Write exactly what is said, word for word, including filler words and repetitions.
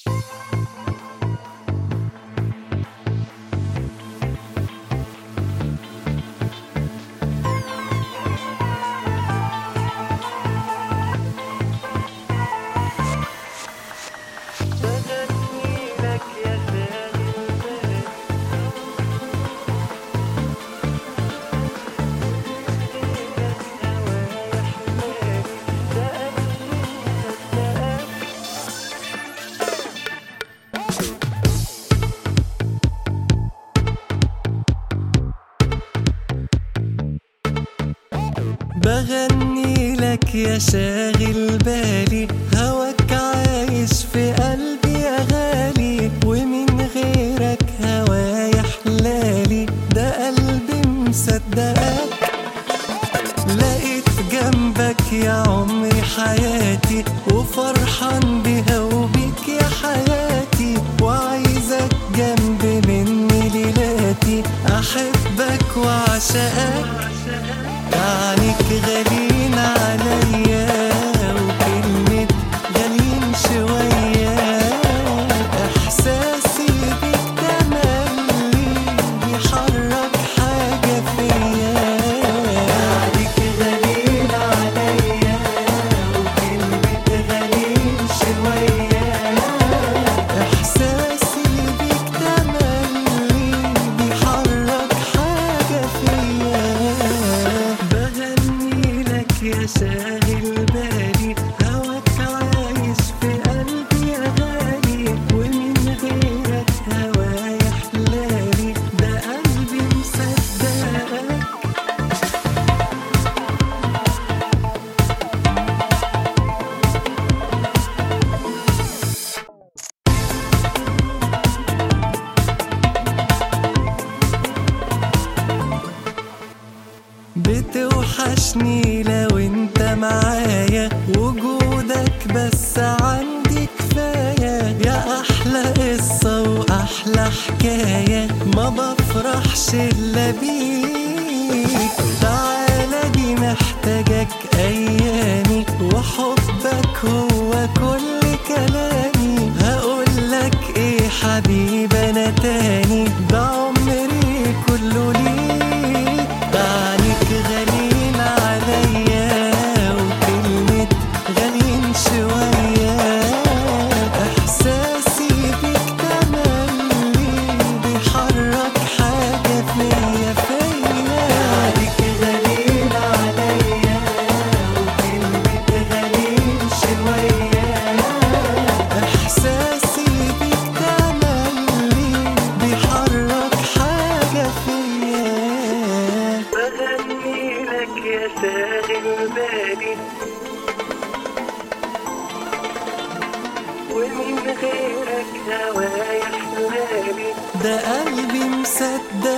بغني لك يا شاغل بالي، هواك عايش في قلبي يا غالي، ومن غيرك هوايا حلالي، ده قلبي مصدقك. لقيت جنبك يا عمري حياتي، وفرحان بيها وبيك يا حياتي، وعايزك جنب مني ليلاتي، احبك وعشقك. عنيك غالين عليا، وكلمة غالين شوية، احساسي بيك تملي بيحرك حاجة فيا. عنيك غالين عليا، وكلمة غالين شوية، احساسي بيك تملي بيحرك حاجة فيا. يا شاغل بالي، هواك عايش في قلبي يا غالي، ومن غيرك هوايا حلالي، ده قلبي مصدقك. بتوحشني لو انت معايا، وجودك بس عندي كفاية، يا احلى قصة واحلى حكاية، ما بفرحش الا بيك. تعالى دي محتاجك ايامي، وحبك هو كل كلامي، هقولك ايه حبيب انا تاني، ده عمري كله ليك. عنيك غالين عليا، وكلمة غالين شوية، احساسي بيك تملي بيحرك حاجة فيا فيا. عنيك غالين عليا، وكلمة غالين شوية، احساسي بيك تملي بيحرك حاجة فيا. بغني لك يا شاغل بالي، ومن غيرك هوايا حلالي، ده قلبي مصدق.